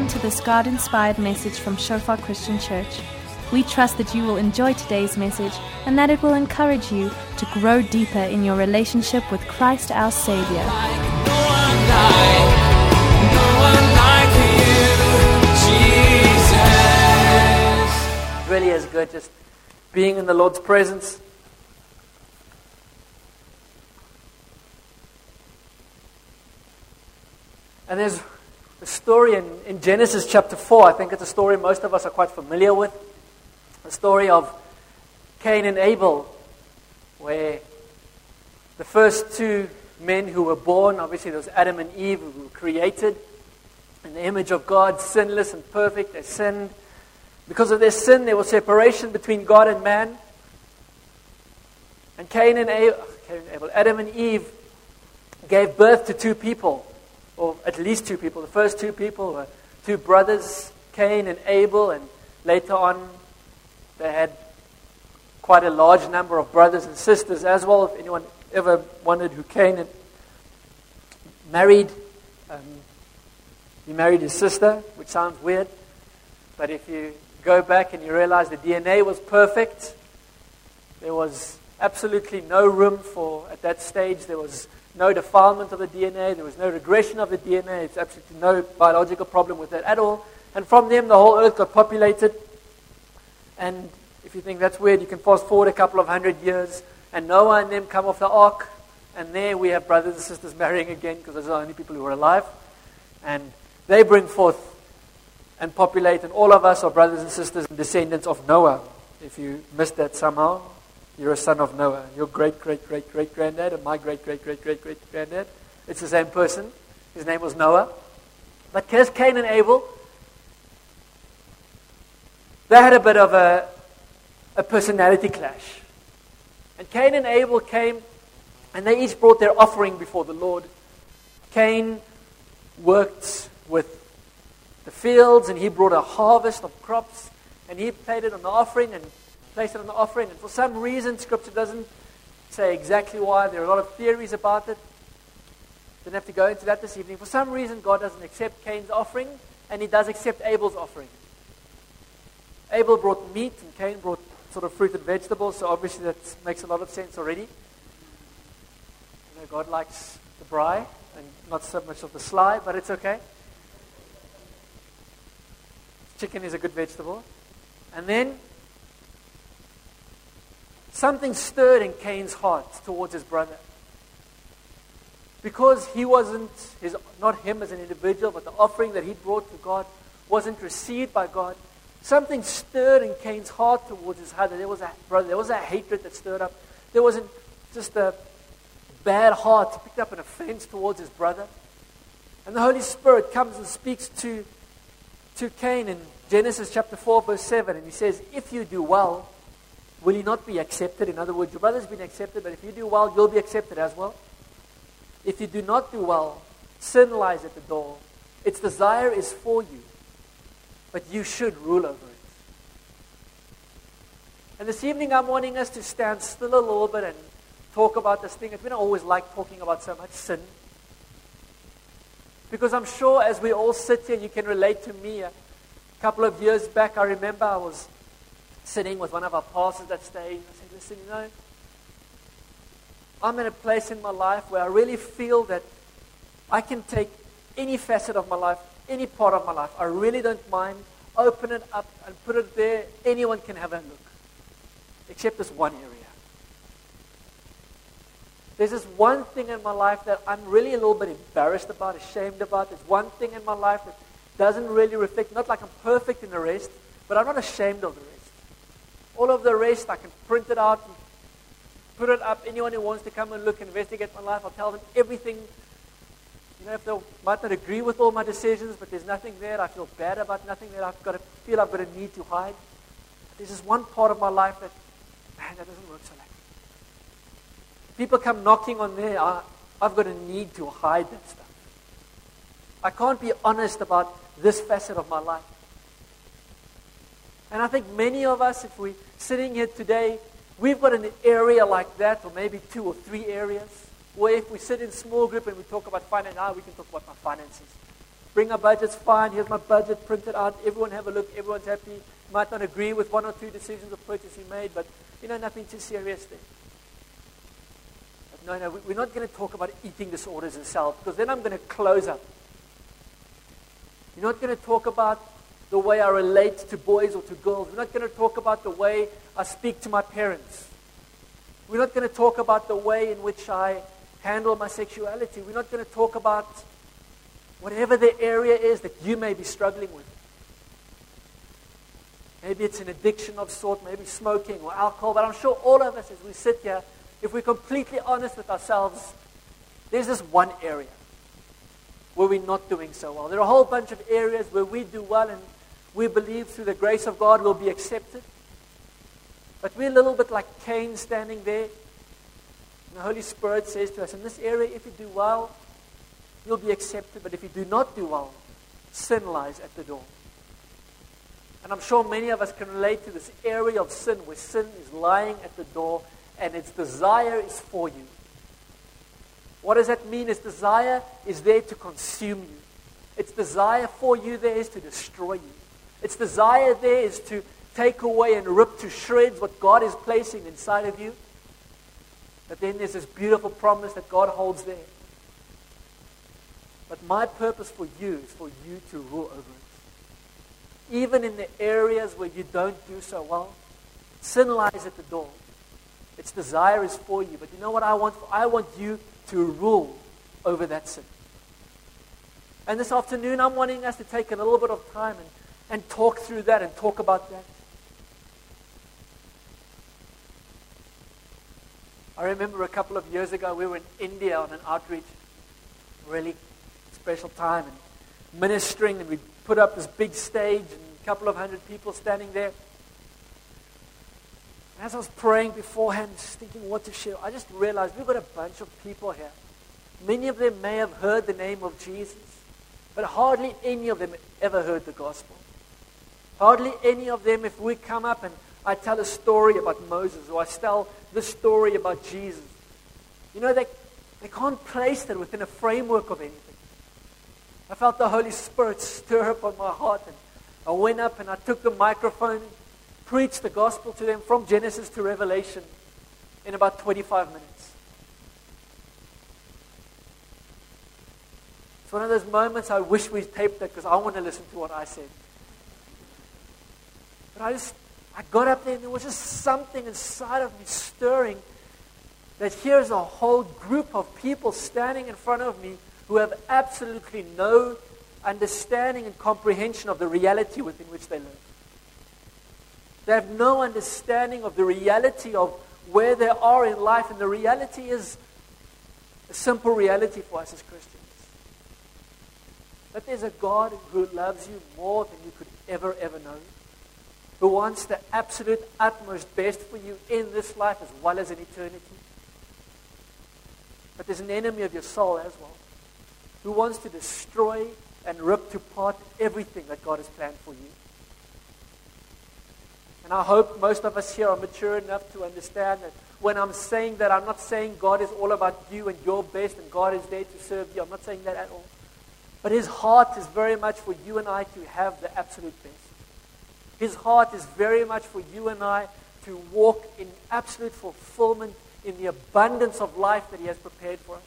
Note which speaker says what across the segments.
Speaker 1: welcome to this God-inspired message from Shofar Christian Church. We trust that you will enjoy today's message and that it will encourage you to grow deeper in your relationship with Christ our Savior.
Speaker 2: It really is good just being in the Lord's presence. And there's a story in Genesis chapter 4. I think it's a story most of us are quite familiar with. The story of Cain and Abel, where the first two men who were born, obviously there was Adam and Eve, who were created in the image of God, sinless and perfect. They sinned. Because of their sin, there was separation between God and man. And Adam and Eve gave birth to two people, or at least two people. The first two people were two brothers, Cain and Abel, and later on they had quite a large number of brothers and sisters as well. If anyone ever wondered who Cain had married, he married his sister, which sounds weird. But if you go back and you realize the DNA was perfect, there was absolutely no room for, at that stage, there was no defilement of the DNA, there was no regression of the DNA, it's absolutely no biological problem with that at all. And from them, the whole earth got populated. And if you think that's weird, you can fast forward a couple of 100 years, and Noah and them come off the ark, and there we have brothers and sisters marrying again, because those are the only people who are alive. And they bring forth and populate, and all of us are brothers and sisters and descendants of Noah. If you missed that somehow, you're a son of Noah. Your great-great-great-great-granddad and my great-great-great-great-great-granddad, it's the same person. His name was Noah. But here's Cain and Abel. They had a bit of a personality clash. And Cain and Abel came, and they each brought their offering before the Lord. Cain worked with the fields, and he brought a harvest of crops, and he placed it on the offering, and for some reason, Scripture doesn't say exactly why. There are a lot of theories about it. Don't have to go into that this evening. For some reason, God doesn't accept Cain's offering, and He does accept Abel's offering. Abel brought meat, and Cain brought sort of fruit and vegetables, so obviously that makes a lot of sense already. You know, God likes the braai, and not so much of the sly, but it's okay. Chicken is a good vegetable. And then something stirred in Cain's heart towards his brother. Because he wasn't, not him as an individual, but the offering that he brought to God wasn't received by God. Something stirred in Cain's heart towards his brother. There was a hatred that stirred up. There wasn't just a bad heart. He picked up an offense towards his brother. And the Holy Spirit comes and speaks to Cain in Genesis chapter 4, verse 7, and he says, if you do well, will you not be accepted? In other words, your brother's been accepted, but if you do well, you'll be accepted as well. If you do not do well, sin lies at the door. Its desire is for you, but you should rule over it. And this evening I'm wanting us to stand still a little bit and talk about this thing. We don't always like talking about so much sin. Because I'm sure as we all sit here, you can relate to me. A couple of years back, I remember I was sitting with one of our pastors that stayed. I said, listen, I'm in a place in my life where I really feel that I can take any facet of my life, any part of my life. I really don't mind. Open it up and put it there. Anyone can have a look. Except this one area. There's this one thing in my life that I'm really a little bit embarrassed about, ashamed about. There's one thing in my life that doesn't really reflect, not like I'm perfect in the rest, but I'm not ashamed of the rest. All of the rest, I can print it out, and put it up. Anyone who wants to come and look and investigate my life, I'll tell them everything. If they might not agree with all my decisions, but there's nothing there. I feel bad about nothing that I've got a need to hide. But there's just one part of my life that doesn't work so like. People come knocking on there, I've got a need to hide that stuff. I can't be honest about this facet of my life. And I think many of us, if we're sitting here today, we've got an area like that, or maybe 2 or 3 areas, where if we sit in small group and we talk about finance, we can talk about my finances. Bring our budgets, fine. Here's my budget printed out. Everyone have a look. Everyone's happy. You might not agree with one or two decisions of purchase you made, but nothing too serious there. But no, we're not going to talk about eating disorders and self, because then I'm going to close up. We're not going to talk about the way I relate to boys or to girls. We're not going to talk about the way I speak to my parents. We're not going to talk about the way in which I handle my sexuality. We're not going to talk about whatever the area is that you may be struggling with. Maybe it's an addiction of sort, maybe smoking or alcohol, but I'm sure all of us as we sit here, if we're completely honest with ourselves, there's this one area where we're not doing so well. There are a whole bunch of areas where we do well and we believe through the grace of God we'll be accepted. But we're a little bit like Cain standing there. And the Holy Spirit says to us, in this area, if you do well, you'll be accepted. But if you do not do well, sin lies at the door. And I'm sure many of us can relate to this area of sin where sin is lying at the door and its desire is for you. What does that mean? Its desire is there to consume you. Its desire for you there is to destroy you. Its desire there is to take away and rip to shreds what God is placing inside of you. But then there's this beautiful promise that God holds there. But my purpose for you is for you to rule over it. Even in the areas where you don't do so well, sin lies at the door. Its desire is for you. But you know what I want? I want you to rule over that sin. And this afternoon, I'm wanting us to take a little bit of time and talk through that and talk about that. I remember a couple of years ago, we were in India on an outreach, really special time, and ministering, and we put up this big stage and a couple of hundred people standing there. And as I was praying beforehand, just thinking what to share, I just realized we've got a bunch of people here. Many of them may have heard the name of Jesus, but hardly any of them ever heard the gospel. Hardly any of them, if we come up and I tell a story about Moses, or I tell this story about Jesus, they can't place that within a framework of anything. I felt the Holy Spirit stir up on my heart, and I went up and I took the microphone and preached the gospel to them from Genesis to Revelation in about 25 minutes. It's one of those moments I wish we taped that because I want to listen to what I said. But I got up there and there was just something inside of me stirring that here's a whole group of people standing in front of me who have absolutely no understanding and comprehension of the reality within which they live. They have no understanding of the reality of where they are in life, and the reality is a simple reality for us as Christians. That there's a God who loves you more than you could ever know, who wants the absolute utmost best for you in this life as well as in eternity. But there's an enemy of your soul as well, who wants to destroy and rip to part everything that God has planned for you. And I hope most of us here are mature enough to understand that when I'm saying that, I'm not saying God is all about you and your best and God is there to serve you. I'm not saying that at all. But His heart is very much for you and I to have the absolute best. His heart is very much for you and I to walk in absolute fulfillment in the abundance of life that He has prepared for us.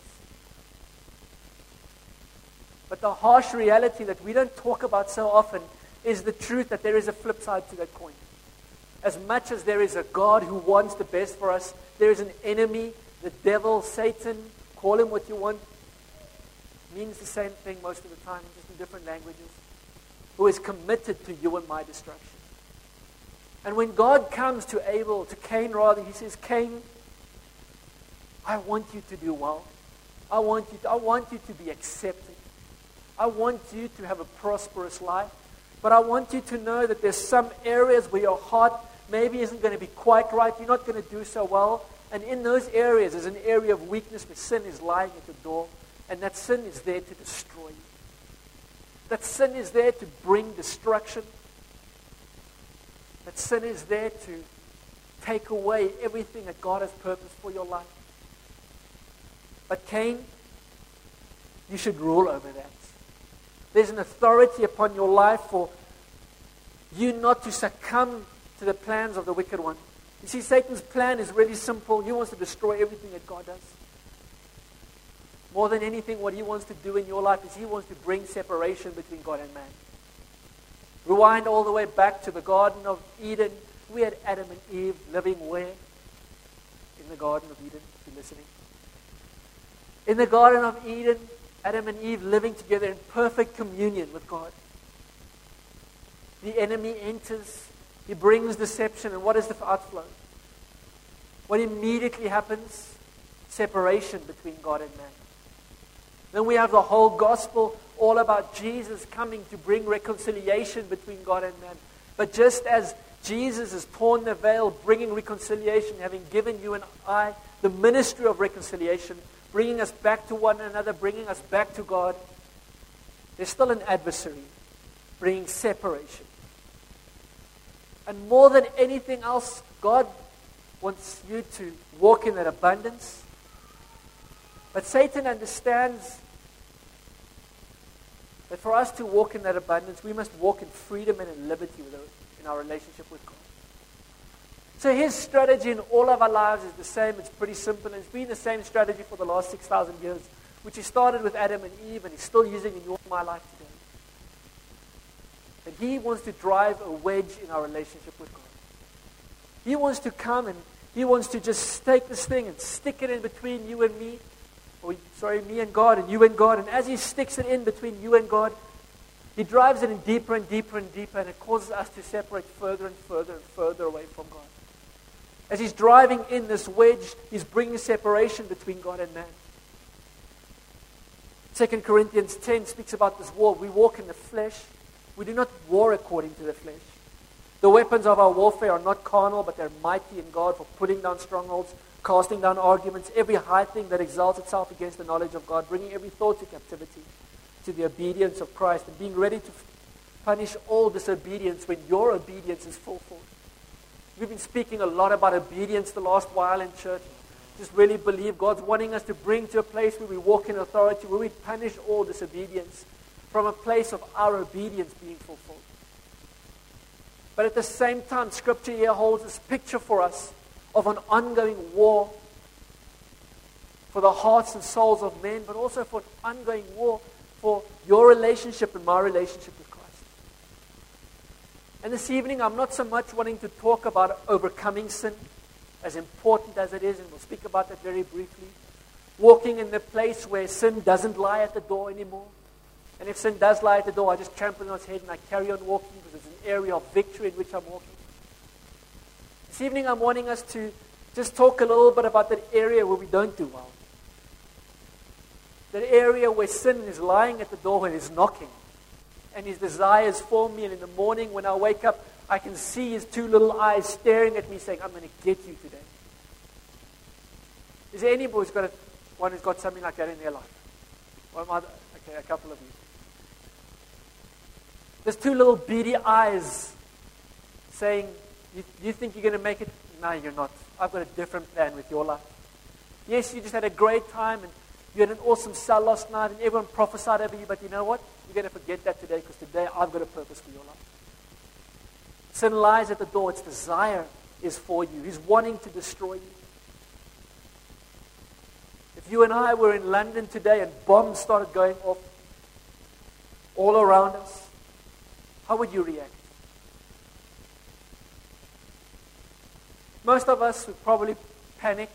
Speaker 2: But the harsh reality that we don't talk about so often is the truth that there is a flip side to that coin. As much as there is a God who wants the best for us, there is an enemy, the devil, Satan, call him what you want, means the same thing most of the time, just in different languages, who is committed to you and my destruction. And when God comes to Cain rather, He says, Cain, I want you to do well. I want you to be accepted. I want you to have a prosperous life. But I want you to know that there's some areas where your heart maybe isn't going to be quite right. You're not going to do so well. And in those areas, there's an area of weakness where sin is lying at the door. And that sin is there to destroy you. That sin is there to bring destruction. That sin is there to take away everything that God has purposed for your life. But Cain, you should rule over that. There's an authority upon your life for you not to succumb to the plans of the wicked one. You see, Satan's plan is really simple. He wants to destroy everything that God does. More than anything, what he wants to do in your life is he wants to bring separation between God and man. Rewind all the way back to the Garden of Eden. We had Adam and Eve living where? In the Garden of Eden, if you're listening. In the Garden of Eden, Adam and Eve living together in perfect communion with God. The enemy enters, he brings deception, and what is the outflow? What immediately happens? Separation between God and man. Then we have the whole gospel all about Jesus coming to bring reconciliation between God and man. But just as Jesus has torn the veil, bringing reconciliation, having given you and I the ministry of reconciliation, bringing us back to one another, bringing us back to God, there's still an adversary bringing separation. And more than anything else, God wants you to walk in that abundance. But Satan understands that for us to walk in that abundance, we must walk in freedom and in liberty in our relationship with God. So his strategy in all of our lives is the same. It's pretty simple. And it's been the same strategy for the last 6,000 years, which he started with Adam and Eve, and he's still using in your my life today. And he wants to drive a wedge in our relationship with God. He wants to come and he wants to just take this thing and stick it in between you and me. Me and God, and you and God. And as he sticks it in between you and God, he drives it in deeper and deeper and deeper, and it causes us to separate further and further and further away from God. As he's driving in this wedge, he's bringing separation between God and man. 2 Corinthians 10 speaks about this war. We walk in the flesh. We do not war according to the flesh. The weapons of our warfare are not carnal, but they're mighty in God for putting down strongholds, casting down arguments, every high thing that exalts itself against the knowledge of God, bringing every thought to captivity to the obedience of Christ, and being ready to punish all disobedience when your obedience is full force. We've been speaking a lot about obedience the last while in church. Just really believe God's wanting us to bring to a place where we walk in authority, where we punish all disobedience from a place of our obedience being fulfilled. But at the same time, Scripture here holds this picture for us of an ongoing war for the hearts and souls of men, but also for an ongoing war for your relationship and my relationship with Christ. And this evening, I'm not so much wanting to talk about overcoming sin, as important as it is, and we'll speak about that very briefly. Walking in the place where sin doesn't lie at the door anymore. And if sin does lie at the door, I just trample on its head and I carry on walking because it's an area of victory in which I'm walking. This evening I'm wanting us to just talk a little bit about that area where we don't do well. That area where sin is lying at the door and is knocking. And his desires for me, and in the morning when I wake up, I can see his two little eyes staring at me saying, I'm going to get you today. Is there anybody who's got something like that in their life? Okay, a couple of you. There's two little beady eyes saying, you think you're going to make it? No, you're not. I've got a different plan with your life. Yes, you just had a great time and you had an awesome cell last night and everyone prophesied over you, but you know what? You're going to forget that today because today I've got a purpose for your life. Sin lies at the door. Its desire is for you. He's wanting to destroy you. If you and I were in London today and bombs started going off all around us, how would you react? Most of us would probably panic.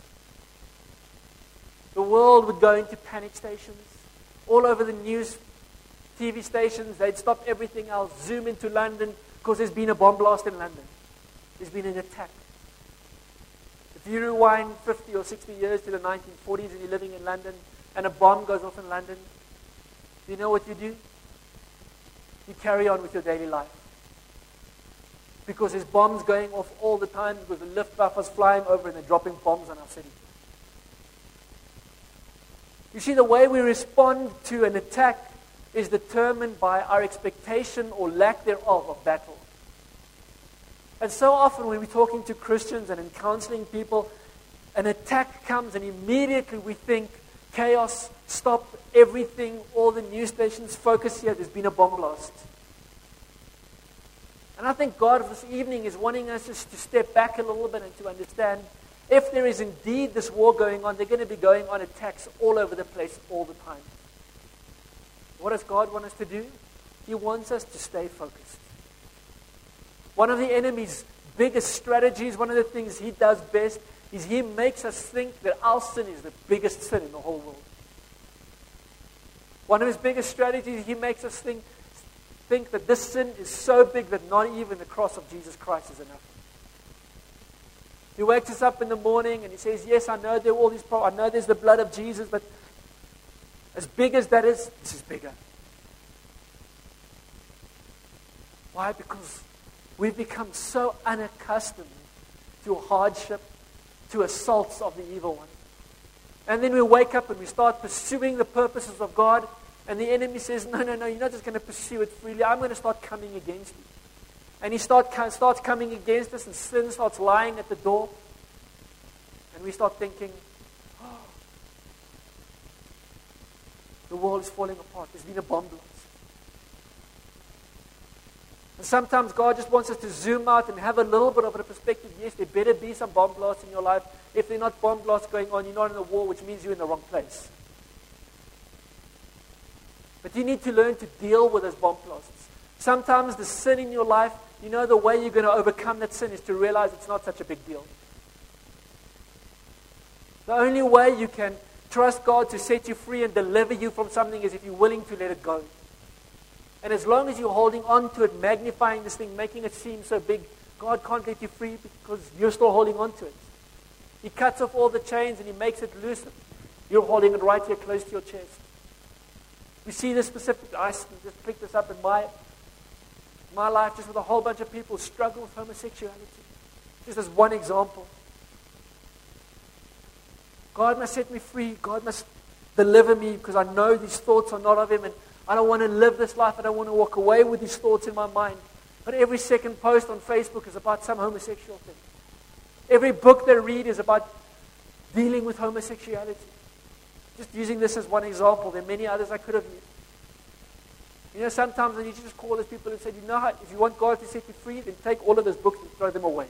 Speaker 2: The world would go into panic stations. All over the news, TV stations, they'd stop everything else, zoom into London, because there's been a bomb blast in London. There's been an attack. If you rewind 50 or 60 years to the 1940s and you're living in London and a bomb goes off in London, you know what you do? You carry on with your daily life. Because there's bombs going off all the time because the Luftwaffe's flying over and they're dropping bombs on our city. You see, the way we respond to an attack is determined by our expectation or lack thereof of battle. And so often when we're talking to Christians and in counseling people, an attack comes and immediately we think chaos, stop everything, all the news stations, focus here, there's been a bomb blast. And I think God this evening is wanting us just to step back a little bit and to understand if there is indeed this war going on, they're going to be going on attacks all over the place all the time. What does God want us to do? He wants us to stay focused. One of the enemy's biggest strategies, one of the things he does best, is he makes us think that our sin is the biggest sin in the whole world. One of his biggest strategies, he makes us think that this sin is so big that not even the cross of Jesus Christ is enough. He wakes us up in the morning and he says, yes, I know there are all these problems. I know there's the blood of Jesus, but as big as that is, this is bigger. Why? Because we've become so unaccustomed to hardship, to assaults of the evil one. And then we wake up and we start pursuing the purposes of God, and the enemy says, no, you're not just going to pursue it freely. I'm going to start coming against you. And he starts coming against us, and sin starts lying at the door. And we start thinking, oh, the world is falling apart. There's been a bomb blast. And sometimes God just wants us to zoom out and have a little bit of a perspective. Yes, there better be some bomb blasts in your life. If there are not bomb blasts going on, you're not in a war, which means you're in the wrong place. But you need to learn to deal with those bomb blasts. Sometimes the sin in your life, the way you're going to overcome that sin is to realize it's not such a big deal. The only way you can trust God to set you free and deliver you from something is if you're willing to let it go. And as long as you're holding on to it, magnifying this thing, making it seem so big, God can't let you free because you're still holding on to it. He cuts off all the chains and he makes it loose. You're holding it right here close to your chest. We see this specific. I just picked this up in my life, just with a whole bunch of people who struggle with homosexuality. Just as one example. God must set me free. God must deliver me because I know these thoughts are not of Him, and I don't want to live this life. I don't want to walk away with these thoughts in my mind. But every second post on Facebook is about some homosexual thing. Every book they read is about dealing with homosexuality. Just using this as one example. There are many others I could have used. Sometimes I need to just call those people and say, if you want God to set you free, then take all of those books and throw them away.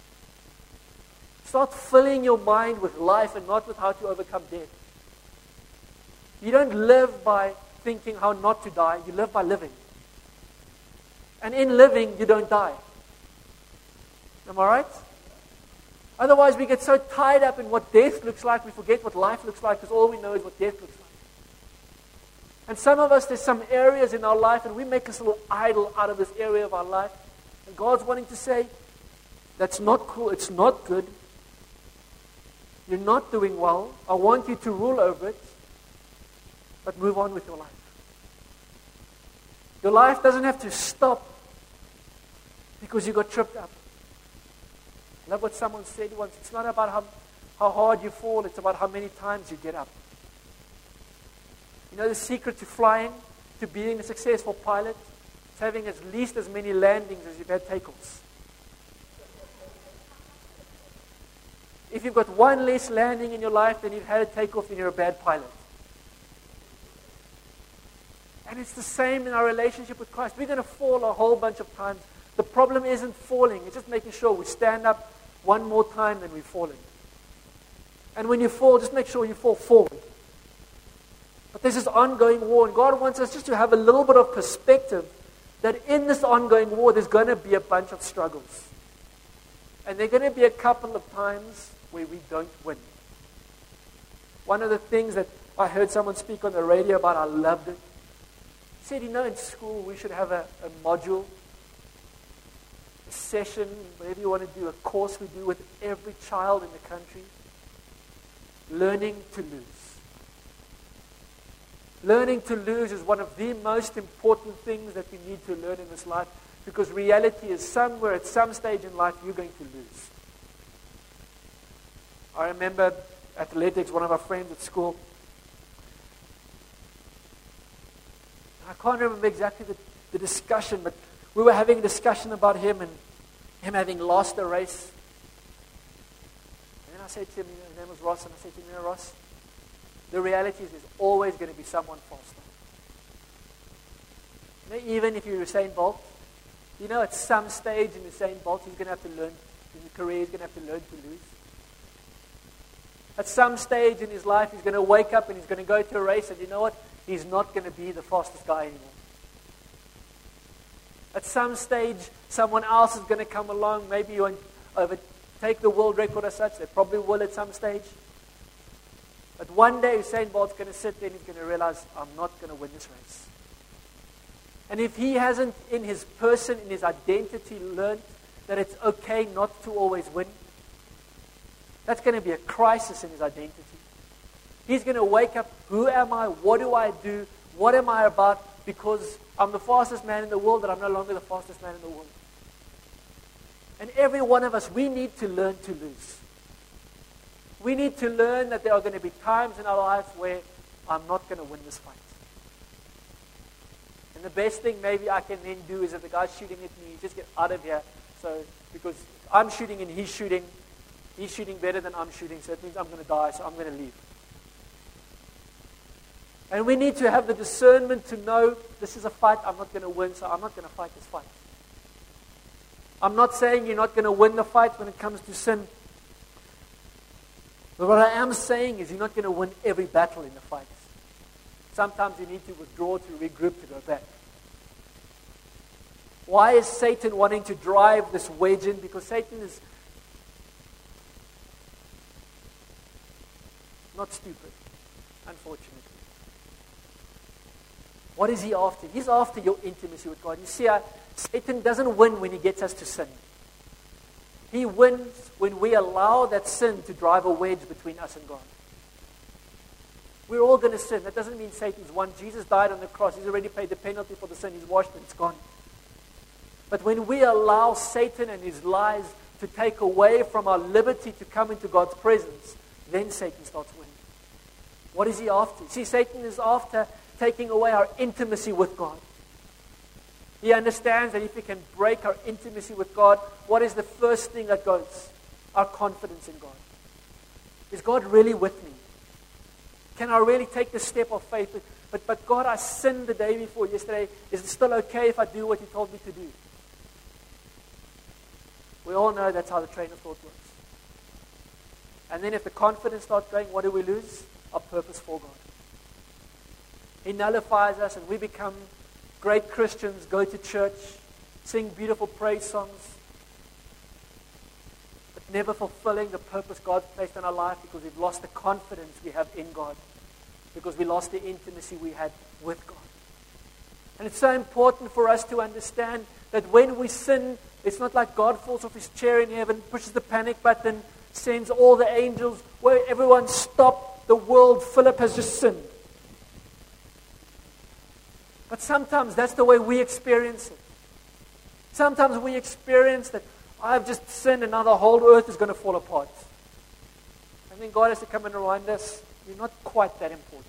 Speaker 2: Start filling your mind with life and not with how to overcome death. You don't live by thinking how not to die. You live by living. And in living, you don't die. Am I right? Otherwise, we get so tied up in what death looks like, we forget what life looks like because all we know is what death looks like. And some of us, there's some areas in our life and we make this little idol out of this area of our life. And God's wanting to say, that's not cool, it's not good. You're not doing well. I want you to rule over it, but move on with your life. Your life doesn't have to stop because you got tripped up. I love what someone said once. It's not about how hard you fall, it's about how many times you get up. The secret to flying, to being a successful pilot, is having at least as many landings as you've had takeoffs. If you've got one less landing in your life than you've had a takeoff, then you're a bad pilot. And it's the same in our relationship with Christ. We're going to fall a whole bunch of times. The problem isn't falling. It's just making sure we stand up one more time than we've fallen. And when you fall, just make sure you fall forward. But there's this ongoing war, and God wants us just to have a little bit of perspective that in this ongoing war, there's going to be a bunch of struggles. And there are going to be a couple of times where we don't win. One of the things that I heard someone speak on the radio about, I loved it. He said, in school we should have a module, a session, whatever you want to do, a course we do with every child in the country. Learning to lose. Learning to lose is one of the most important things that we need to learn in this life, because reality is somewhere at some stage in life you're going to lose. I remember athletics, one of our friends at school. I can't remember exactly the discussion, but we were having a discussion about him and him having lost a race. And then I said to him, his name was Ross, and I said to him, Ross, the reality is there's always going to be someone faster. Even if you're Usain Bolt, at some stage in Usain Bolt, he's going to have to learn, in his career, he's going to have to learn to lose. At some stage in his life, he's going to wake up and he's going to go to a race, and you know what? He's not going to be the fastest guy anymore. At some stage, someone else is going to come along. Maybe you won't overtake the world record as such. They probably will at some stage. But one day, Usain Bolt's going to sit there and he's going to realize, I'm not going to win this race. And if he hasn't, in his person, in his identity, learned that it's okay not to always win, that's going to be a crisis in his identity. He's going to wake up, who am I? What do I do? What am I about? Because I'm the fastest man in the world, but I'm no longer the fastest man in the world. And every one of us, we need to learn to lose. We need to learn that there are going to be times in our lives where I'm not going to win this fight. And the best thing maybe I can then do is if the guy's shooting at me, just get out of here. So, because I'm shooting and he's shooting better than I'm shooting, so it means I'm going to die, so I'm going to leave. And we need to have the discernment to know this is a fight I'm not going to win, so I'm not going to fight this fight. I'm not saying you're not going to win the fight when it comes to sin. But what I am saying is you're not going to win every battle in the fight. Sometimes you need to withdraw, to regroup, to go back. Why is Satan wanting to drive this wedge in? Because Satan is not stupid, unfortunately. What is he after? He's after your intimacy with God. You see, Satan doesn't win when he gets us to sin. He wins when we allow that sin to drive a wedge between us and God. We're all going to sin. That doesn't mean Satan's won. Jesus died on the cross. He's already paid the penalty for the sin. He's washed and it's gone. But when we allow Satan and his lies to take away from our liberty to come into God's presence, then Satan starts winning. What is he after? See, Satan is after taking away our intimacy with God. He understands that if he can break our intimacy with God, what is the first thing that goes? Our confidence in God. Is God really with me? Can I really take the step of faith? But God, I sinned the day before yesterday. Is it still okay if I do what you told me to do? We all know that's how the train of thought works. And then if the confidence starts going, what do we lose? Our purpose for God. He nullifies us and we become great Christians, go to church, sing beautiful praise songs, but never fulfilling the purpose God's placed in our life because we've lost the confidence we have in God, because we lost the intimacy we had with God. And it's so important for us to understand that when we sin, it's not like God falls off his chair in heaven, pushes the panic button, sends all the angels, where everyone stop the world, Philip has just sinned. But sometimes that's the way we experience it. Sometimes we experience that I've just sinned and now the whole earth is going to fall apart. And then God has to come and remind us, you're not quite that important.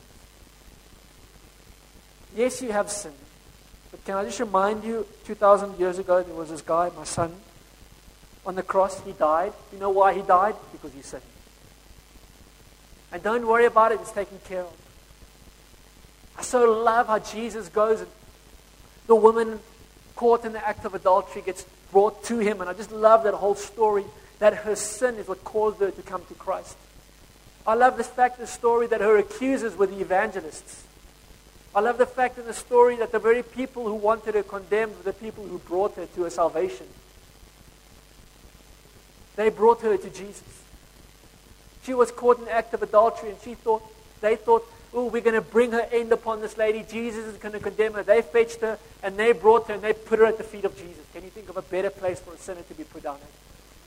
Speaker 2: Yes, you have sinned. But can I just remind you, 2,000 years ago, there was this guy, my son, on the cross. He died. You know why he died? Because he sinned. And don't worry about it, it's taken care of. I so love how Jesus goes and the woman caught in the act of adultery gets brought to him. And I just love that whole story, that her sin is what caused her to come to Christ. I love the fact in the story that her accusers were the evangelists. I love the fact in the story that the very people who wanted her condemned were the people who brought her to her salvation. They brought her to Jesus. She was caught in the act of adultery and they thought, oh, we're going to bring her end upon this lady. Jesus is going to condemn her. They fetched her and they brought her and they put her at the feet of Jesus. Can you think of a better place for a sinner to be put down at?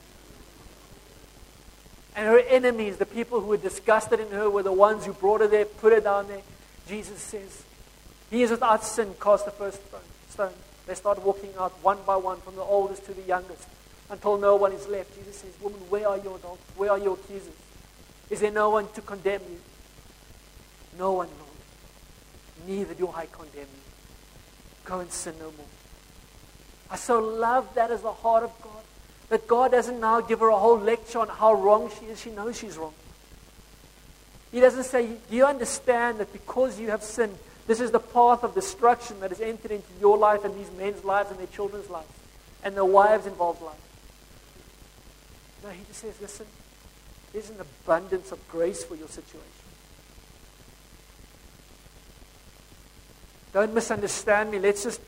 Speaker 2: And her enemies, the people who were disgusted in her, were the ones who brought her there, put her down there. Jesus says, he is without sin, cast the first stone. They start walking out one by one, from the oldest to the youngest, until no one is left. Jesus says, woman, where are your adults? Where are your accusers? Is there no one to condemn you? No one, Lord. Neither do I condemn you. Go and sin no more. I so love that as the heart of God. That God doesn't now give her a whole lecture on how wrong she is. She knows she's wrong. He doesn't say, do you understand that because you have sinned, this is the path of destruction that has entered into your life and these men's lives and their children's lives and their wives' involved lives? No, he just says, listen, there's an abundance of grace for your situation. Don't misunderstand me. Let's just,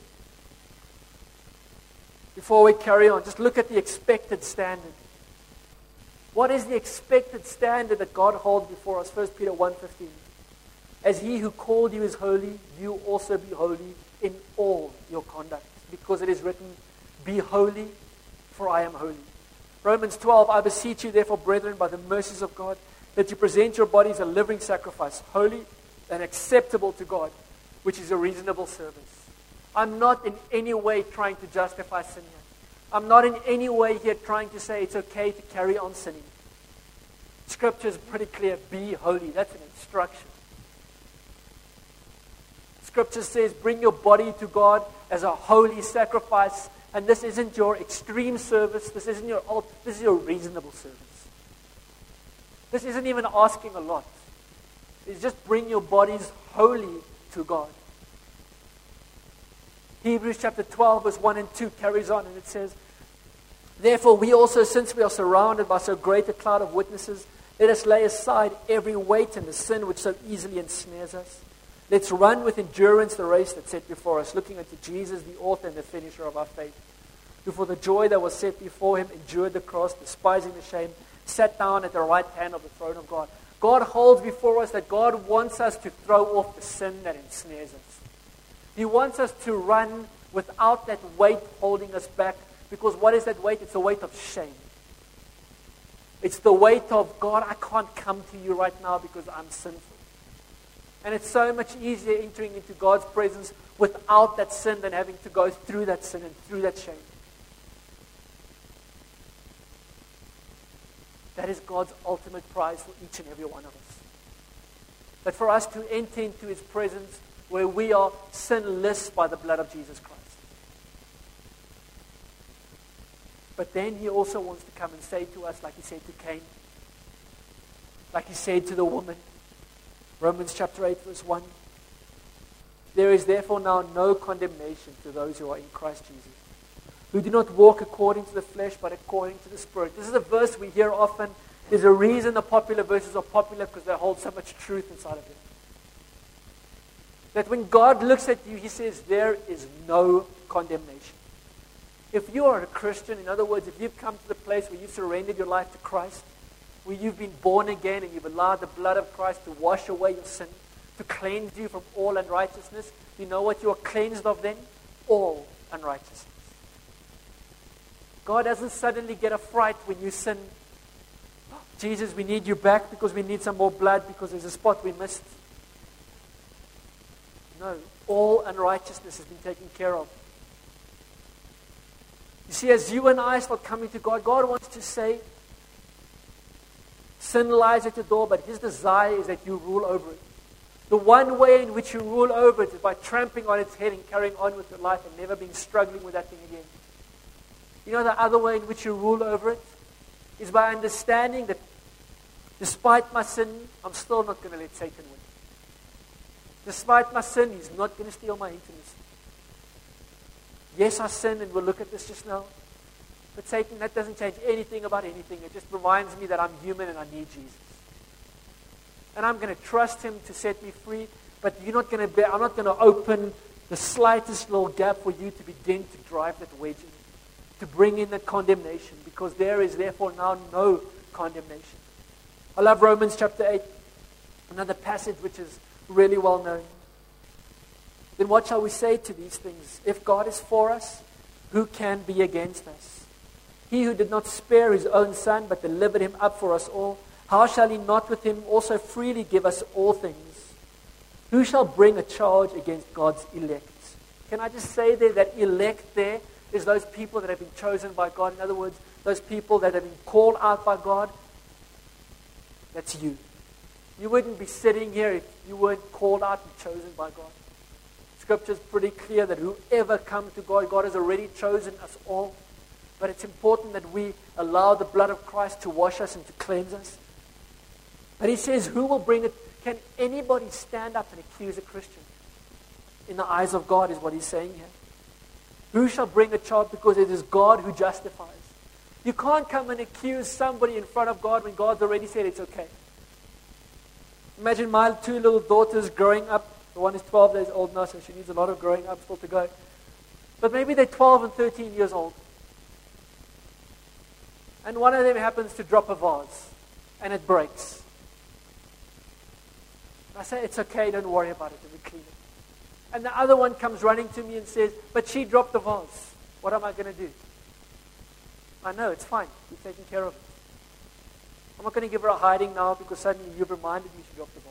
Speaker 2: before we carry on, just look at the expected standard. What is the expected standard that God holds before us? 1 Peter 1:15. As he who called you is holy, you also be holy in all your conduct. Because it is written, be holy, for I am holy. Romans 12, I beseech you therefore, brethren, by the mercies of God, that you present your bodies a living sacrifice, holy and acceptable to God, which is a reasonable service. I'm not in any way trying to justify sin here. I'm not in any way here trying to say it's okay to carry on sinning. Scripture is pretty clear. Be holy. That's an instruction. Scripture says bring your body to God as a holy sacrifice. And this isn't your extreme service. This isn't this is your reasonable service. This isn't even asking a lot. It's just bring your bodies holy to God. Hebrews chapter 12 verse 1 and 2 carries on and it says, therefore we also, since we are surrounded by so great a cloud of witnesses, let us lay aside every weight and the sin which so easily ensnares us. Let's run with endurance the race that's set before us, looking unto Jesus, the author and the finisher of our faith, who for the joy that was set before him endured the cross, despising the shame, sat down at the right hand of the throne of God. God holds before us that God wants us to throw off the sin that ensnares us. He wants us to run without that weight holding us back. Because what is that weight? It's the weight of shame. It's the weight of, God, I can't come to you right now because I'm sinful. And it's so much easier entering into God's presence without that sin than having to go through that sin and through that shame. That is God's ultimate prize for each and every one of us. That for us to enter into his presence where we are sinless by the blood of Jesus Christ. But then he also wants to come and say to us, like he said to Cain, like he said to the woman, Romans chapter 8 verse 1, there is therefore now no condemnation to those who are in Christ Jesus, who do not walk according to the flesh, but according to the Spirit. This is a verse we hear often. There's a reason the popular verses are popular, because they hold so much truth inside of them. That when God looks at you, he says, there is no condemnation. If you are a Christian, in other words, if you've come to the place where you've surrendered your life to Christ, where you've been born again and you've allowed the blood of Christ to wash away your sin, to cleanse you from all unrighteousness, you know what you are cleansed of then? All unrighteousness. God doesn't suddenly get a fright when you sin. Jesus, we need you back because we need some more blood because there's a spot we missed. No, all unrighteousness has been taken care of. You see, as you and I start coming to God, God wants to say, sin lies at your door, but his desire is that you rule over it. The one way in which you rule over it is by trampling on its head and carrying on with your life and never being struggling with that thing again. You know, the other way in which you rule over it is by understanding that despite my sin, I'm still not going to let Satan win. Despite my sin, he's not going to steal my intimacy. Yes, I sin, and we'll look at this just now. But Satan, that doesn't change anything about anything. It just reminds me that I'm human and I need Jesus. And I'm going to trust him to set me free, but I'm not going to open the slightest little gap for you to begin to drive that wedge in, to bring in that condemnation, because there is therefore now no condemnation. I love Romans chapter 8, another passage which is really well known. Then what shall we say to these things? If God is for us, who can be against us? He who did not spare his own son, but delivered him up for us all, how shall he not with him also freely give us all things? Who shall bring a charge against God's elect? Can I just say there that elect there is those people that have been chosen by God. In other words, those people that have been called out by God. That's you. You wouldn't be sitting here if you weren't called out and chosen by God. Scripture is pretty clear that whoever comes to God, God has already chosen us all. But it's important that we allow the blood of Christ to wash us and to cleanse us. But he says, who will bring it? Can anybody stand up and accuse a Christian? In the eyes of God is what he's saying here. Who shall bring a charge? Because it is God who justifies. You can't come and accuse somebody in front of God when God's already said it's okay. Imagine my 2 little daughters growing up. The one is 12 days old now, so she needs a lot of growing up still to go. But maybe they're 12 and 13 years old. And one of them happens to drop a vase, and it breaks. I say, it's okay, don't worry about it, and we clean it. And the other one comes running to me and says, but she dropped the vase. What am I going to do? I know, it's fine. We've taken care of it. I'm not going to give her a hiding now because suddenly you've reminded me she dropped the vase.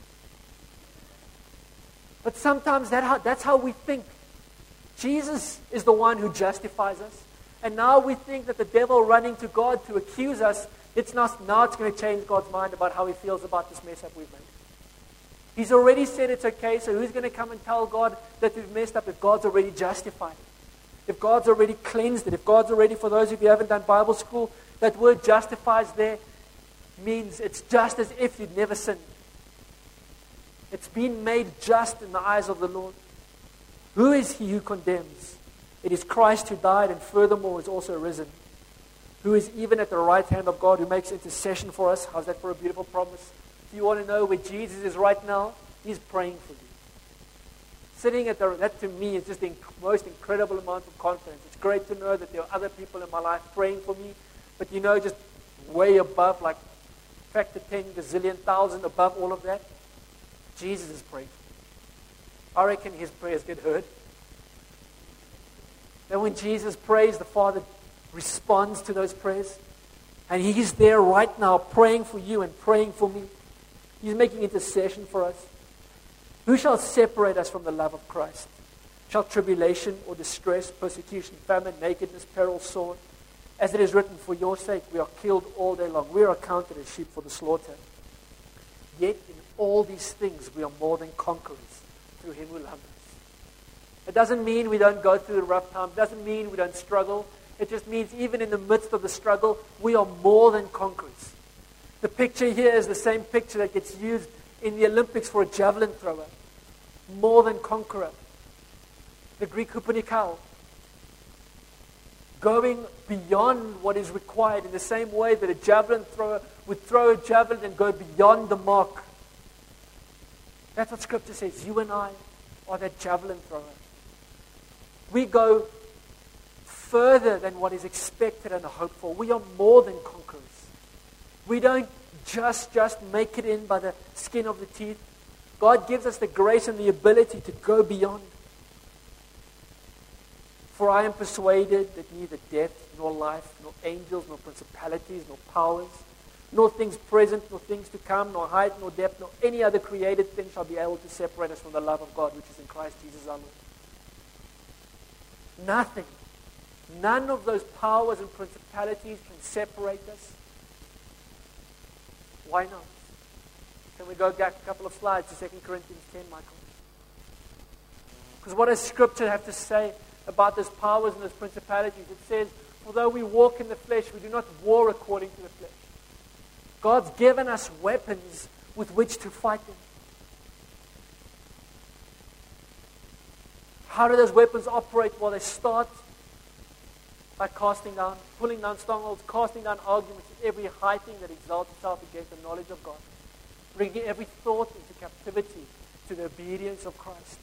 Speaker 2: But sometimes that's how we think. Jesus is the one who justifies us. And now we think that the devil running to God to accuse us, now it's going to change God's mind about how he feels about this mess up we've made. He's already said it's okay, so who's going to come and tell God that we've messed up if God's already justified it? If God's already cleansed it? If God's already, for those of you who haven't done Bible school, that word justifies there means it's just as if you'd never sinned. It's been made just in the eyes of the Lord. Who is he who condemns? It is Christ who died and furthermore is also risen, who is even at the right hand of God, who makes intercession for us. How's that for a beautiful promise? If you want to know where Jesus is right now, he's praying for you. Sitting at that to me is just the most incredible amount of confidence. It's great to know that there are other people in my life praying for me, but just way above, like factor 10 gazillion thousand above all of that, Jesus is praying for me. I reckon his prayers get heard. And when Jesus prays, the Father responds to those prayers. And he's there right now praying for you and praying for me. He's making intercession for us. Who shall separate us from the love of Christ? Shall tribulation or distress, persecution, famine, nakedness, peril, sword? As it is written, for your sake we are killed all day long. We are accounted as sheep for the slaughter. Yet in all these things we are more than conquerors through him who loved us. It doesn't mean we don't go through a rough time. It doesn't mean we don't struggle. It just means even in the midst of the struggle, we are more than conquerors. The picture here is the same picture that gets used in the Olympics for a javelin thrower. More than conqueror. The Greek huponikao. Going beyond what is required in the same way that a javelin thrower would throw a javelin and go beyond the mark. That's what Scripture says. You and I are that javelin thrower. We go further than what is expected and hoped for. We are more than conquerors. We don't just make it in by the skin of the teeth. God gives us the grace and the ability to go beyond. For I am persuaded that neither death, nor life, nor angels, nor principalities, nor powers, nor things present, nor things to come, nor height, nor depth, nor any other created thing shall be able to separate us from the love of God, which is in Christ Jesus our Lord. Nothing. None of those powers and principalities can separate us. Why not? Can we go back a couple of slides to 2 Corinthians 10, Michael? Because what does Scripture have to say about those powers and those principalities? It says, although we walk in the flesh, we do not war according to the flesh. God's given us weapons with which to fight them. How do those weapons operate? Well, they start by casting down, pulling down strongholds, casting down arguments, every high thing that exalts itself against the knowledge of God. Bringing every thought into captivity to the obedience of Christ.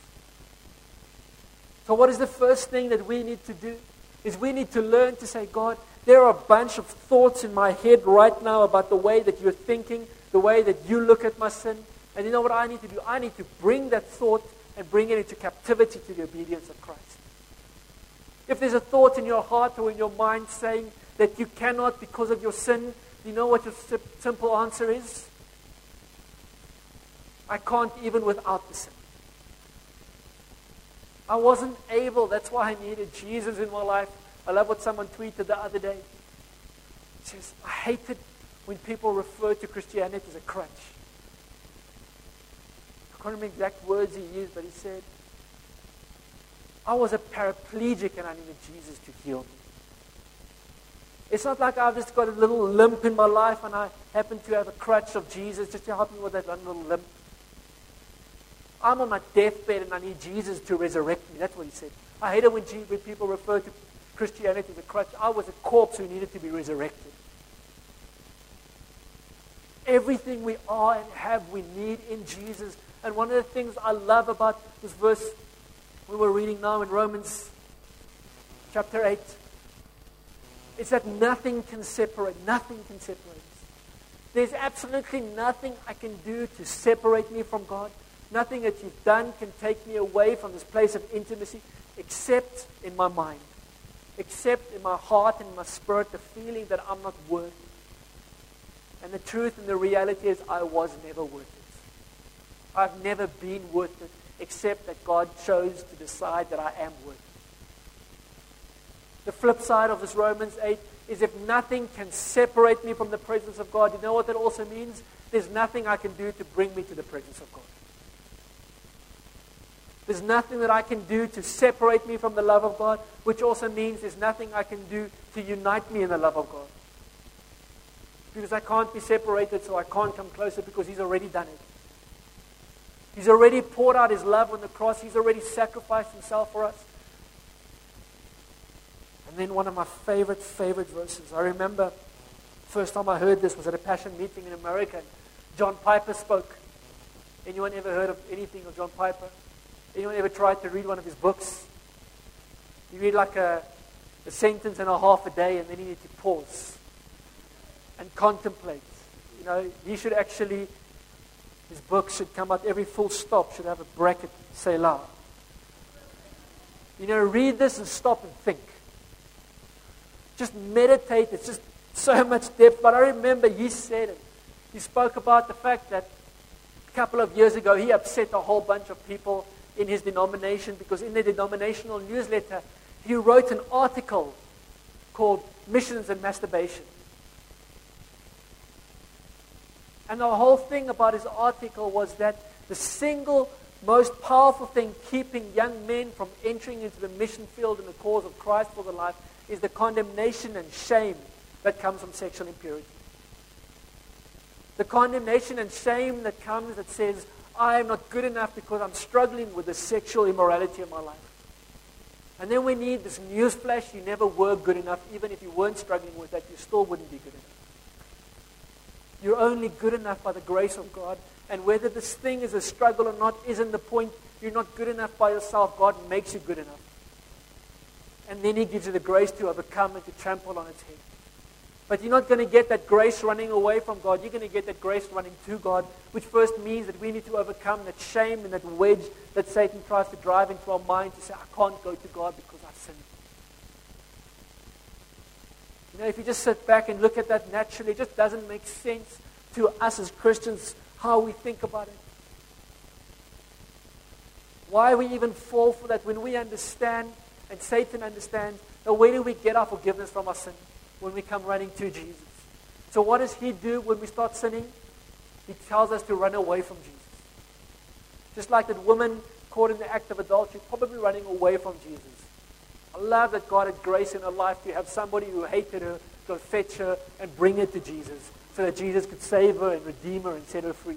Speaker 2: So what is the first thing that we need to do? Is we need to learn to say, God, there are a bunch of thoughts in my head right now about the way that you're thinking, the way that you look at my sin. And you know what I need to do? I need to bring that thought and bring it into captivity to the obedience of Christ. If there's a thought in your heart or in your mind saying that you cannot because of your sin, you know what your simple answer is? I can't even without the sin. I wasn't able, that's why I needed Jesus in my life. I love what someone tweeted the other day. He says, I hate it when people refer to Christianity as a crutch. I can't remember the exact words he used, but he said, I was a paraplegic and I needed Jesus to heal me. It's not like I've just got a little limp in my life and I happen to have a crutch of Jesus just to help me with that one little limp. I'm on my deathbed and I need Jesus to resurrect me. That's what he said. I hate it when people refer to Christianity as a crutch. I was a corpse who needed to be resurrected. Everything we are and have, we need in Jesus. And one of the things I love about this verse we were reading now in Romans chapter 8, is that nothing can separate. Nothing can separate us. There's absolutely nothing I can do to separate me from God. Nothing that you've done can take me away from this place of intimacy, except in my mind, except in my heart and in my spirit, the feeling that I'm not worthy. And the truth and the reality is I was never worth it. I've never been worth it, except that God chose to decide that I am worth it. The flip side of this Romans 8 is if nothing can separate me from the presence of God, you know what that also means? There's nothing I can do to bring me to the presence of God. There's nothing that I can do to separate me from the love of God, which also means there's nothing I can do to unite me in the love of God. Because I can't be separated, so I can't come closer because He's already done it. He's already poured out His love on the cross. He's already sacrificed Himself for us. And then one of my favorite verses. I remember first time I heard this was at a Passion meeting in America. John Piper spoke. Anyone ever heard of anything of John Piper? Anyone ever tried to read one of his books? You read like a sentence and a half a day, and then you need to pause and contemplate. You know, he should actually, his book should come out, every full stop should have a bracket, Selah. You know, read this and stop and think. Just meditate. It's just so much depth. But I remember he said it. He spoke about the fact that a couple of years ago he upset a whole bunch of people in his denomination because in the denominational newsletter he wrote an article called Missions and Masturbation. And the whole thing about his article was that the single most powerful thing keeping young men from entering into the mission field in the cause of Christ for their life is the condemnation and shame that comes from sexual impurity. The condemnation and shame that comes that says, I am not good enough because I'm struggling with the sexual immorality of my life. And then we need this news flash, you never were good enough. Even if you weren't struggling with that, you still wouldn't be good enough. You're only good enough by the grace of God. And whether this thing is a struggle or not isn't the point. You're not good enough by yourself. God makes you good enough. And then He gives you the grace to overcome and to trample on its head. But you're not going to get that grace running away from God. You're going to get that grace running to God, which first means that we need to overcome that shame and that wedge that Satan tries to drive into our mind to say, I can't go to God because I've sinned. You know, if you just sit back and look at that naturally, it just doesn't make sense to us as Christians how we think about it. Why we even fall for that when we understand and Satan understands that where do we get our forgiveness from our sin? When we come running to Jesus. So what does He do when we start sinning? He tells us to run away from Jesus. Just like that woman caught in the act of adultery, probably running away from Jesus. I love that God had grace in her life to have somebody who hated her go fetch her and bring her to Jesus so that Jesus could save her and redeem her and set her free.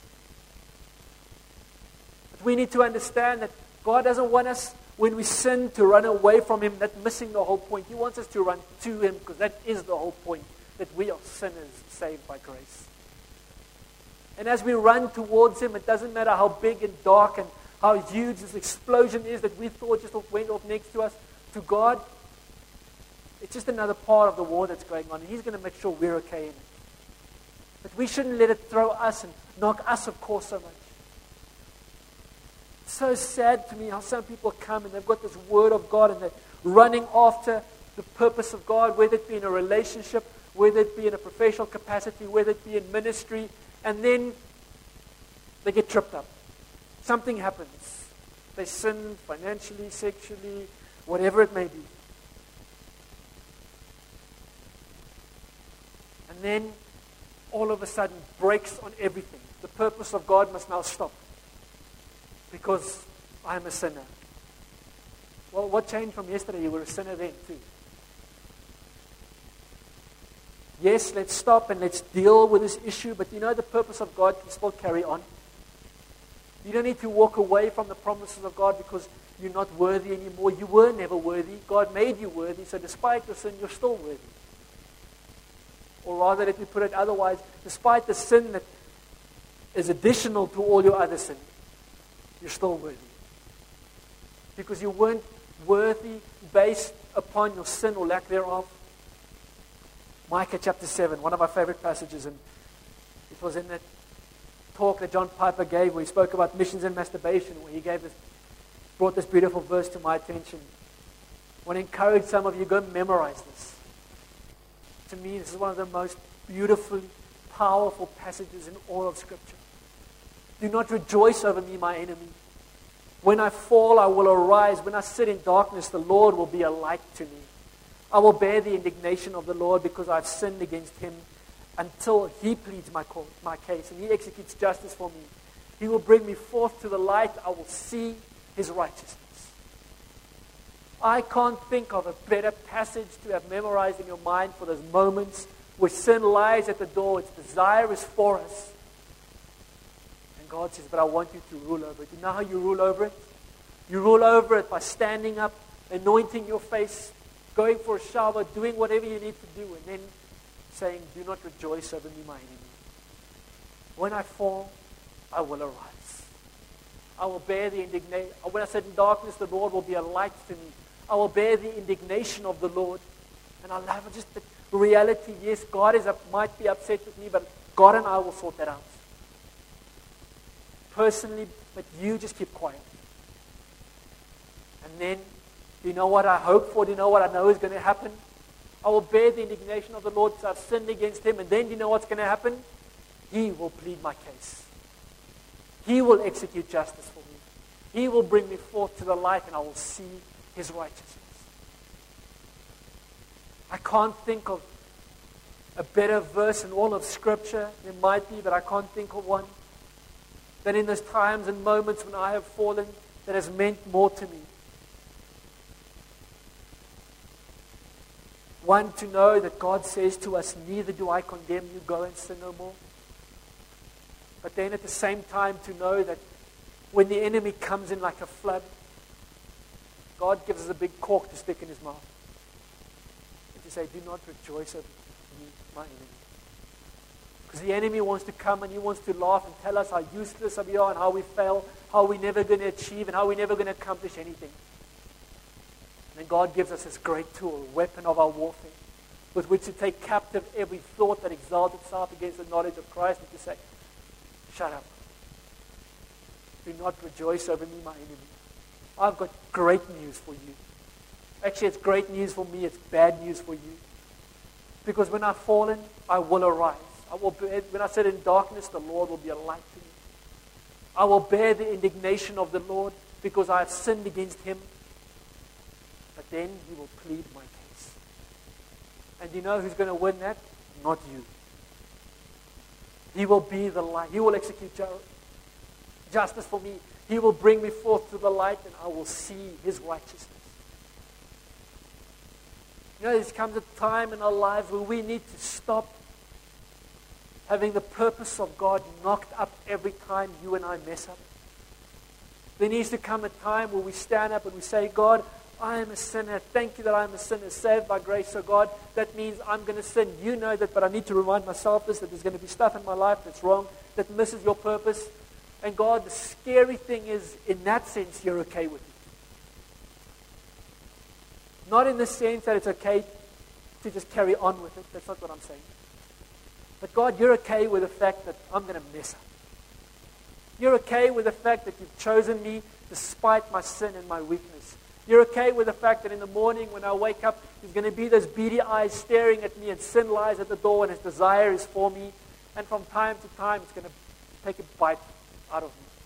Speaker 2: But we need to understand that God doesn't want us, when we sin, to run away from Him. That's missing the whole point. He wants us to run to Him because that is the whole point, that we are sinners saved by grace. And as we run towards Him, it doesn't matter how big and dark and how huge this explosion is that we thought just went off next to us. To God, it's just another part of the war that's going on, and He's going to make sure we're okay in it. But we shouldn't let it throw us and knock us off course so much. It's so sad to me how some people come and they've got this word of God and they're running after the purpose of God, whether it be in a relationship, whether it be in a professional capacity, whether it be in ministry, and then they get tripped up. Something happens. They sin financially, sexually, whatever it may be. And then all of a sudden breaks on everything. The purpose of God must now stop. Because I'm a sinner. Well, what changed from yesterday? You were a sinner then too. Yes, let's stop and let's deal with this issue, but you know the purpose of God can still carry on. You don't need to walk away from the promises of God because you're not worthy anymore. You were never worthy. God made you worthy, so despite your sin, you're still worthy. Or rather, let me put it otherwise, despite the sin that is additional to all your other sin, you're still worthy. Because you weren't worthy based upon your sin or lack thereof. Micah chapter 7, one of my favorite passages, and it was in that talk that John Piper gave where he spoke about missions and masturbation, where he brought this beautiful verse to my attention. I want to encourage some of you, go memorize this. To me, this is one of the most beautifully powerful passages in all of Scripture. Do not rejoice over me, my enemy. When I fall, I will arise. When I sit in darkness, the Lord will be a light to me. I will bear the indignation of the Lord because I've sinned against him until he pleads my case and he executes justice for me. He will bring me forth to the light. I will see his righteousness. I can't think of a better passage to have memorized in your mind for those moments where sin lies at the door. Its desire is for us. And God says, but I want you to rule over it. You know how you rule over it? You rule over it by standing up, anointing your face, going for a shower, doing whatever you need to do, and then saying, do not rejoice over me, my enemy. When I fall, I will arise. I will bear the indignation. When I sit in darkness, the Lord will be a light to me. I will bear the indignation of the Lord. And I love just the reality. Yes, God might be upset with me, but God and I will sort that out. Personally, but you just keep quiet. And then, do you know what I hope for? Do you know what I know is going to happen? I will bear the indignation of the Lord because I've sinned against him. And then, do you know what's going to happen? He will plead my case. He will execute justice for me. He will bring me forth to the light and I will see his righteousness. I can't think of a better verse in all of Scripture. There might be, but I can't think of one. That in those times and moments when I have fallen, that has meant more to me. One, to know that God says to us, neither do I condemn you, go and sin no more. But then at the same time to know that when the enemy comes in like a flood, God gives us a big cork to stick in his mouth. And to say, do not rejoice over me, my enemy. Because the enemy wants to come and he wants to laugh and tell us how useless we are and how we fail, how we're never going to achieve and how we're never going to accomplish anything. And then God gives us this great tool, a weapon of our warfare, with which to take captive every thought that exalts itself against the knowledge of Christ and to say, shut up. Do not rejoice over me, my enemy. I've got great news for you. Actually, it's great news for me. It's bad news for you. Because when I've fallen, I will arise. When I sit in darkness, the Lord will be a light to me. I will bear the indignation of the Lord because I have sinned against him. But then he will plead my case. And you know who's going to win that? Not you. He will be the light. He will execute justice for me. He will bring me forth to the light and I will see his righteousness. You know, there comes a time in our lives where we need to stop having the purpose of God knocked up every time you and I mess up. There needs to come a time where we stand up and we say, God, I am a sinner. Thank you that I am a sinner, saved by grace. So God, that means I'm going to sin. You know that, but I need to remind myself that there's going to be stuff in my life that's wrong, that misses your purpose. And God, the scary thing is, in that sense, you're okay with it. Not in the sense that it's okay to just carry on with it. That's not what I'm saying. But God, you're okay with the fact that I'm going to mess up. You're okay with the fact that you've chosen me despite my sin and my weakness. You're okay with the fact that in the morning when I wake up, there's going to be those beady eyes staring at me and sin lies at the door and his desire is for me. And from time to time, it's going to take a bite out of me.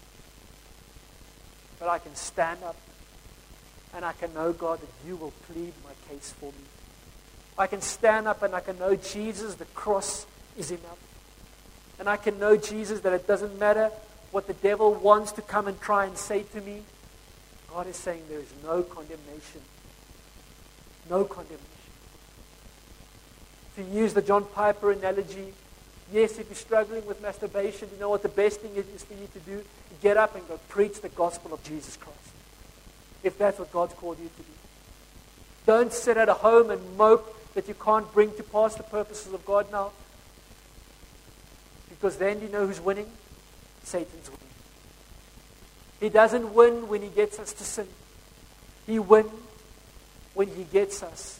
Speaker 2: But I can stand up and I can know, God, that you will plead my case for me. I can stand up and I can know, Jesus, the cross is enough. And I can know, Jesus, that it doesn't matter what the devil wants to come and try and say to me. God is saying there is no condemnation. No condemnation. To use the John Piper analogy, yes, if you're struggling with masturbation, you know what the best thing is for you to do? Get up and go preach the gospel of Jesus Christ. If that's what God's called you to do. Don't sit at a home and mope that you can't bring to pass the purposes of God now. Because then you know who's winning? Satan's winning. He doesn't win when he gets us to sin. He wins when he gets us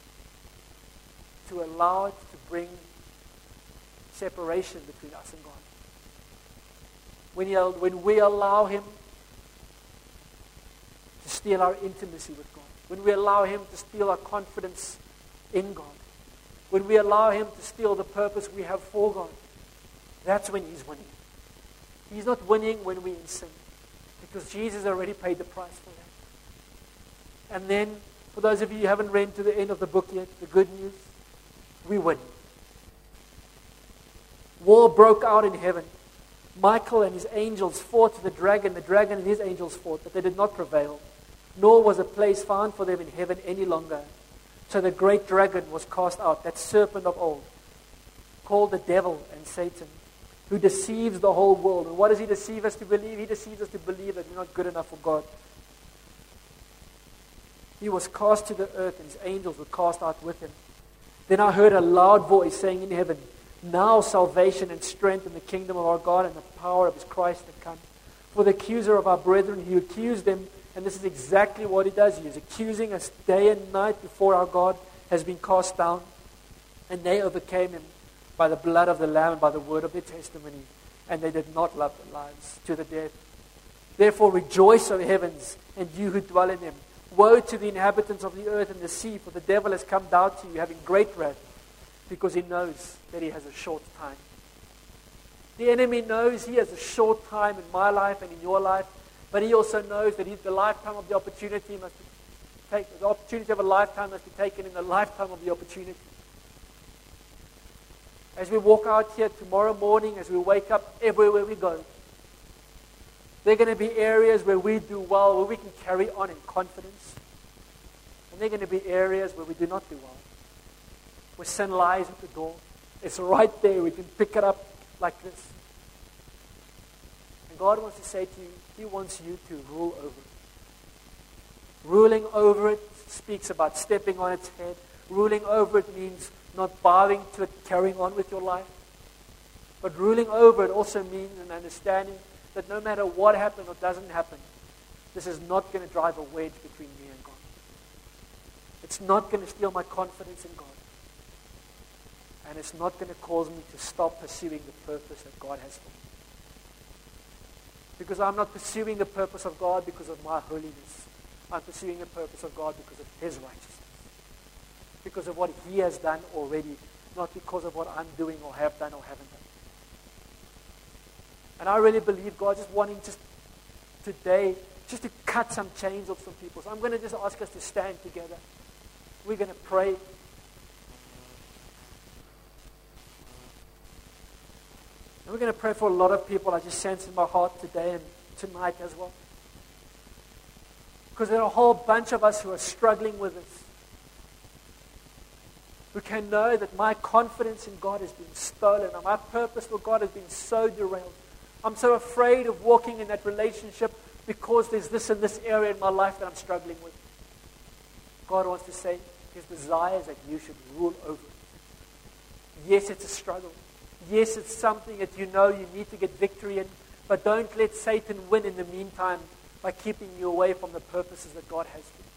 Speaker 2: to allow it to bring separation between us and God. When we allow him to steal our intimacy with God. When we allow him to steal our confidence in God. When we allow him to steal the purpose we have for God. That's when he's winning. He's not winning when we're in sin. Because Jesus already paid the price for that. And then, for those of you who haven't read to the end of the book yet, the good news, we win. War broke out in heaven. Michael and his angels fought the dragon and his angels fought, but they did not prevail. Nor was a place found for them in heaven any longer. So the great dragon was cast out, that serpent of old, called the devil and Satan, who deceives the whole world. And what does he deceive us to believe? He deceives us to believe that we're not good enough for God. He was cast to the earth, and his angels were cast out with him. Then I heard a loud voice saying in heaven, now salvation and strength in the kingdom of our God and the power of his Christ have come. For the accuser of our brethren, he accused them, and this is exactly what he does. He is accusing us day and night before our God, has been cast down. And they overcame him by the blood of the Lamb and by the word of their testimony. And they did not love their lives to the death. Therefore rejoice, O heavens, and you who dwell in them. Woe to the inhabitants of the earth and the sea, for the devil has come down to you, having great wrath, because he knows that he has a short time. The enemy knows he has a short time in my life and in your life, but he also knows that the lifetime of the opportunity must be taken. The opportunity of a lifetime must be taken in the lifetime of the opportunity. As we walk out here tomorrow morning, as we wake up, everywhere we go, there are going to be areas where we do well, where we can carry on in confidence. And there are going to be areas where we do not do well, where sin lies at the door. It's right there. We can pick it up like this. And God wants to say to you, he wants you to rule over it. Ruling over it speaks about stepping on its head. Ruling over it means not bowing to it, carrying on with your life. But ruling over it also means an understanding that no matter what happens or doesn't happen, this is not going to drive a wedge between me and God. It's not going to steal my confidence in God. And it's not going to cause me to stop pursuing the purpose that God has for me. Because I'm not pursuing the purpose of God because of my holiness. I'm pursuing the purpose of God because of his righteousness. Because of what he has done already, not because of what I'm doing or have done or haven't done. And I really believe God just wanting just today, just to cut some chains off some people. So I'm going to just ask us to stand together. We're going to pray. And we're going to pray for a lot of people. I just sense in my heart today and tonight as well. Because there are a whole bunch of us who are struggling with this. Who can know that my confidence in God has been stolen. And my purpose for God has been so derailed. I'm so afraid of walking in that relationship because there's this and this area in my life that I'm struggling with. God wants to say his desire is that you should rule over it. Yes, it's a struggle. Yes, it's something that you know you need to get victory in, but don't let Satan win in the meantime by keeping you away from the purposes that God has for you.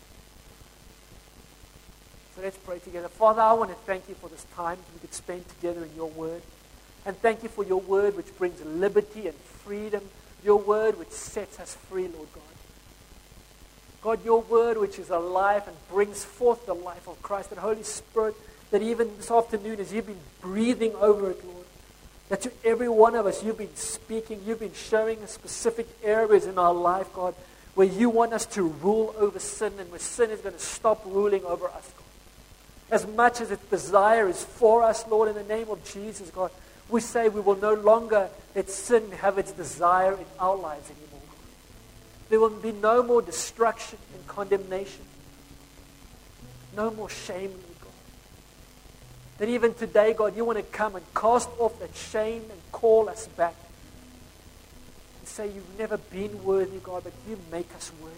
Speaker 2: So let's pray together. Father, I want to thank you for this time we could spend together in your word. And thank you for your word which brings liberty and freedom. Your word which sets us free, Lord God. God, your word which is alive and brings forth the life of Christ. And Holy Spirit, that even this afternoon as you've been breathing over it, Lord, that to every one of us you've been speaking, you've been showing us specific areas in our life, God, where you want us to rule over sin and where sin is going to stop ruling over us, God. As much as its desire is for us, Lord, in the name of Jesus, God, we say we will no longer let sin have its desire in our lives anymore. There will be no more destruction and condemnation. No more shame, God. That even today, God, you want to come and cast off that shame and call us back. And say, you've never been worthy, God, but you make us worthy.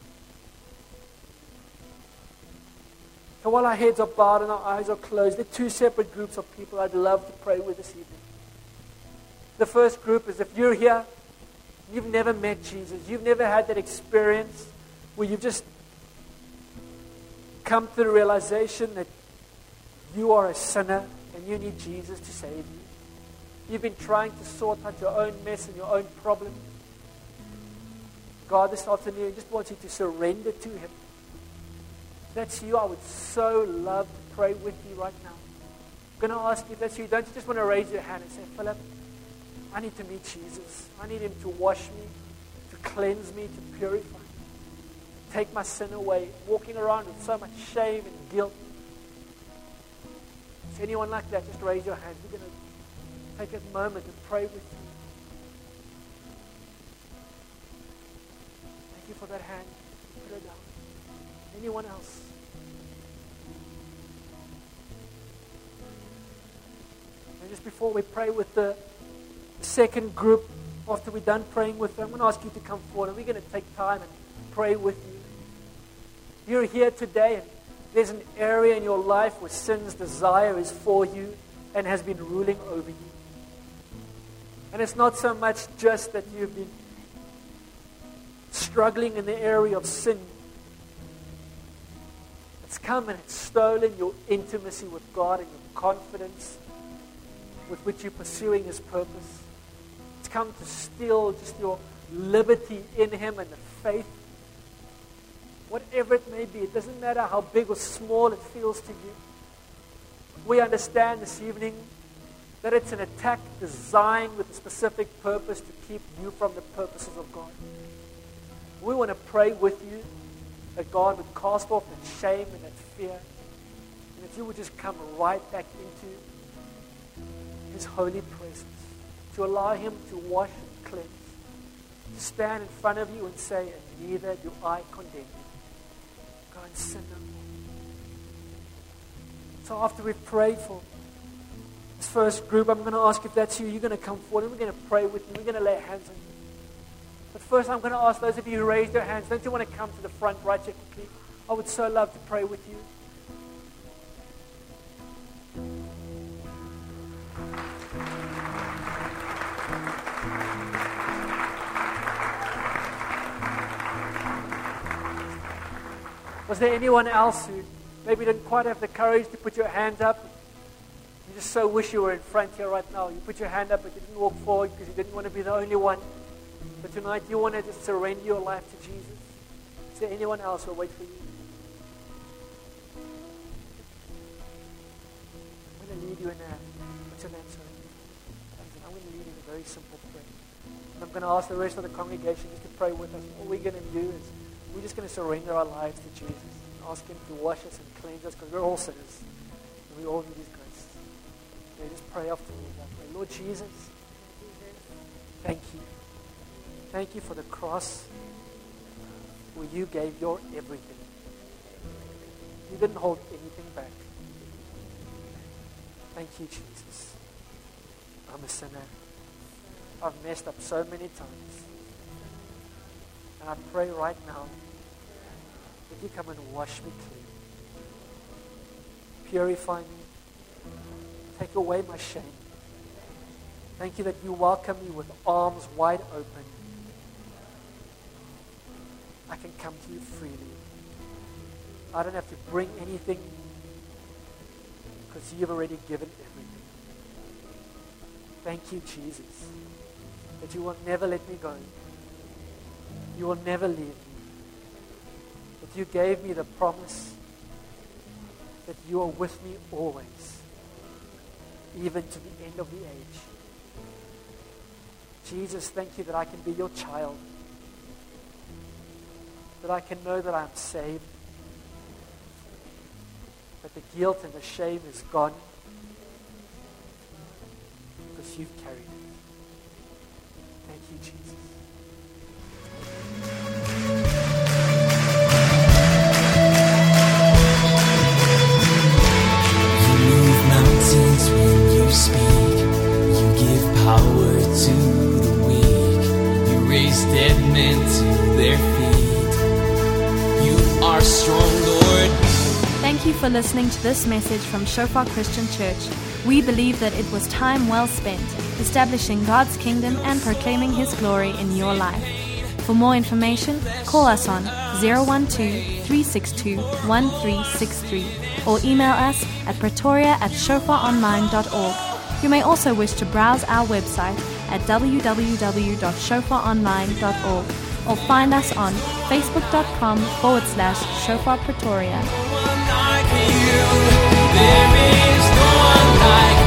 Speaker 2: So while our heads are bowed and our eyes are closed, there are two separate groups of people I'd love to pray with this evening. The first group is if you're here, you've never met Jesus, you've never had that experience where you've just come to the realization that you are a sinner and you need Jesus to save you. You've been trying to sort out your own mess and your own problems. God, this afternoon just wants you to surrender to Him. If that's you, I would so love to pray with you right now. I'm going to ask you if that's you, don't you just want to raise your hand and say, Philip, I need to meet Jesus. I need Him to wash me, to cleanse me, to purify me. Take my sin away. Walking around with so much shame and guilt. If anyone like that, just raise your hand. We're going to take a moment and pray with you. Thank you for that hand. Put it down. Anyone else? And just before we pray with the second group, after we're done praying with them, I'm going to ask you to come forward and we're going to take time and pray with you. You're here today and there's an area in your life where sin's desire is for you and has been ruling over you. And it's not so much just that you've been struggling in the area of sin. It's come and it's stolen your intimacy with God and your confidence with which you're pursuing His purpose. It's come to steal just your liberty in Him and the faith. Whatever it may be, it doesn't matter how big or small it feels to you. We understand this evening that it's an attack designed with a specific purpose to keep you from the purposes of God. We want to pray with you that God would cast off that shame and that fear, and that you would just come right back into His holy presence, to allow Him to wash and cleanse, to stand in front of you and say, and neither do I condemn you. Go and sin no more. So after we've prayed for this first group, I'm going to ask if that's you. You're going to come forward and we're going to pray with you. We're going to lay hands on you. But first I'm going to ask those of you who raised your hands, don't you want to come to the front right here quickly? I would so love to pray with you. Was there anyone else who maybe didn't quite have the courage to put your hand up? You just so wish you were in front here right now. You put your hand up but you didn't walk forward because you didn't want to be the only one. But tonight you want to just surrender your life to Jesus. Is there anyone else who will wait for you? I'm going to lead you in what's your name, sir? I'm going to lead you in a very simple prayer. And I'm going to ask the rest of the congregation just to pray with us. All we're going to do is we're just going to surrender our lives to Jesus and ask Him to wash us and cleanse us because we're all sinners and we all need His grace. So just pray after me. Pray, Lord Jesus, thank you. Thank you for the cross where you gave your everything. You didn't hold anything back. Thank you, Jesus. I'm a sinner. I've messed up so many times. And I pray right now that you come and wash me clean. Purify me. Take away my shame. Thank you that you welcome me with arms wide open. I can come to you freely. I don't have to bring anything because you've already given everything. Thank you, Jesus, that you will never let me go. You will never leave me. That you gave me the promise that you are with me always, even to the end of the age. Jesus, thank you that I can be your child. That I can know that I'm saved. That the guilt and the shame is gone. Because you've carried it. Thank you, Jesus.
Speaker 3: You move mountains. steadment to their feet. You are strong, Lord.
Speaker 1: Thank you for listening to this message from Shofar Christian Church. We believe that it was time well spent establishing God's kingdom and proclaiming His glory in your life. For more information, call us on 012-362-1363 or email us at pretoria@shofaronline.org. You may also wish to browse our website at www.shofaronline.org or find us on facebook.com/Shofar Pretoria.
Speaker 3: There is no one like you.